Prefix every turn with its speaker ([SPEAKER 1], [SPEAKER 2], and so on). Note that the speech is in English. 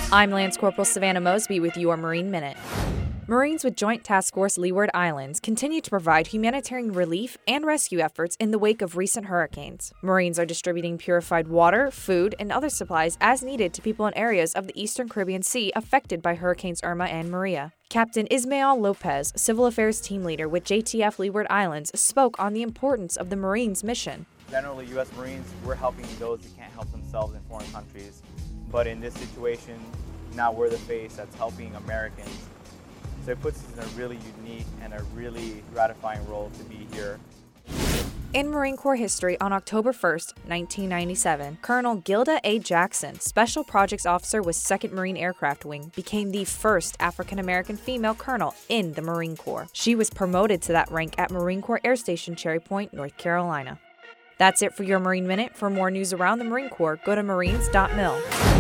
[SPEAKER 1] I'm Lance Corporal Savannah Mosby with your Marine Minute. Marines with Joint Task Force Leeward Islands continue to provide humanitarian relief and rescue efforts in the wake of recent hurricanes. Marines are distributing purified water, food, and other supplies as needed to people in areas of the Eastern Caribbean Sea affected by Hurricanes Irma and Maria. Captain Ismael Lopez, Civil Affairs Team Leader with JTF Leeward Islands, spoke on the importance of the Marines' mission.
[SPEAKER 2] Generally, U.S. Marines, we're helping those who can't help themselves in foreign countries. But in this situation, now we're the face that's helping Americans. So it puts us in a really unique and a really gratifying role to be here.
[SPEAKER 1] In Marine Corps history, on October 1, 1997, Colonel Gilda A. Jackson, Special Projects Officer with 2nd Marine Aircraft Wing, became the first African-American female colonel in the Marine Corps. She was promoted to that rank at Marine Corps Air Station Cherry Point, North Carolina. That's it for your Marine Minute. For more news around the Marine Corps, go to marines.mil.